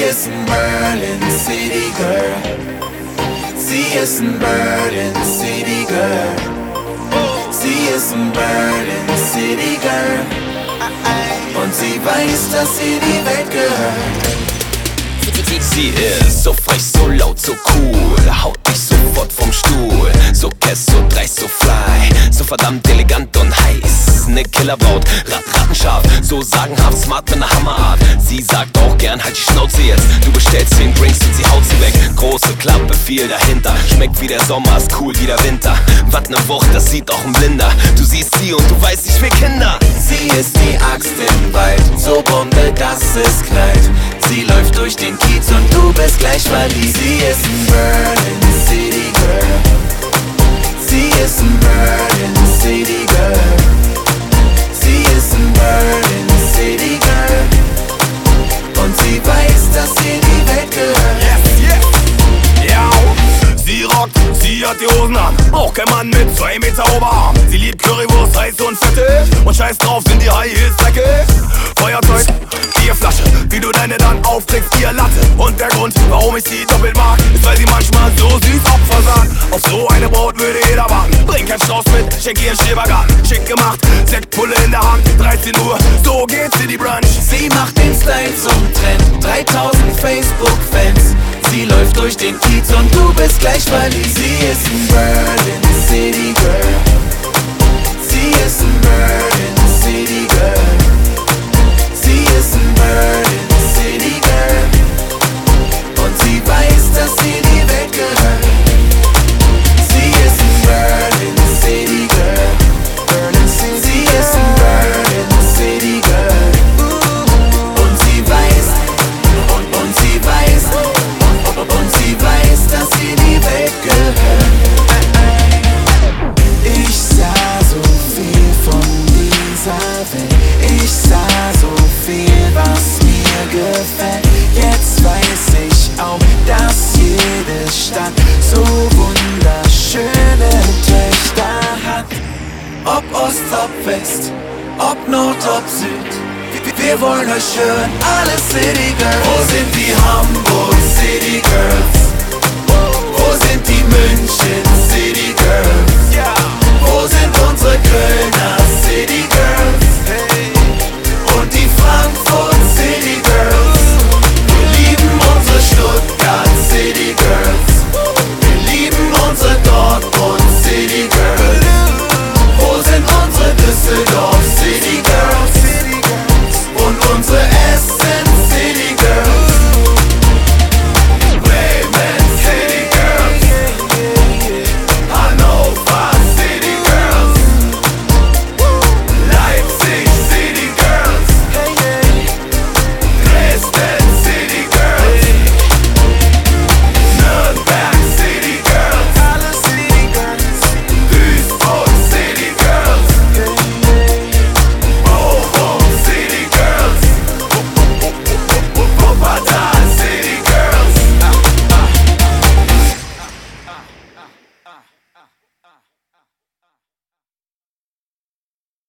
ist ein Berlin City Girl. Sie ist ein Berlin City Girl. Sie ist ein Berlin City Girl. Und sie weiß, dass sie die Welt gehört. Sie ist so frech, so laut, so cool, haut dich sofort vom Stuhl. So kess, so dreist, so fly, so verdammt elegant und heiß. Ne Killerbraut, rattenscharf, so sagenhaft smart mit ne Hammerart. Sie sagt auch gern, halt die Schnauze jetzt. Du bestellst 10 Drinks und sie haut sie weg. Große Klappe, viel dahinter. Schmeckt wie der Sommer, ist cool wie der Winter. Wat ne Wucht, das sieht auch ein Blinder. Du siehst sie und du weißt, ich will Kinder. Sie ist die Axt im Wald, so Bombe, dass es knallt. Sie läuft durch den Kiez und du bist gleich verliebt. Sie ist ein Berlin City Girl. Sie ist ein Berlin City Girl. Sie ist ein Berlin City Girl. Und sie weiß, dass sie die Welt gehört. Yes, yes, ja. Sie rockt, sie hat die Hosen an. Auch kein Mann mit 2 Meter Oberarm. Sie liebt Currywurst, heiß und fettig. Und scheiß drauf, sind die High Heels dreckig. Feuerzeug, Bierflasche, wie du deine dann aufkriegst, ihr Latte. Und der Grund, warum ich sie doppelt mag, ist, weil sie manchmal so süß Opfer sagt. Auf so eine Braut würde jeder warten. Bring keinen Strauß mit, schenk ihr einen Schrebergarten. Schick gemacht, Sektpulle in der Hand. 13 Uhr, so geht's in die Brunch. Sie macht den Style zum Trend, 3000 Facebook-Fans. Sie läuft durch den Kiez und du bist gleich verliebt. Sie ist ein Berlin City Girl. Sie ist ein Berlin City Girl. Sie ist ein Berlin City Girl. Und sie weiß, dass sie die Welt gehört. Sie ist ein Berlin City Girl. Sie ist ein Berlin City Girl. Und sie weiß, und sie weiß, und sie weiß, dass sie die Welt gehört. Ich sah so viel von dieser Welt. Ich sah so viel, was mir gefällt. Jetzt weiß ich auch, dass jede Stadt so wunderschöne Töchter hat. Ob Ost, ob West, ob Nord, ob Süd. Wir wollen euch hören, alle City Girls. Wo sind die Hamburg City Girls? Wo sind die München City Girls?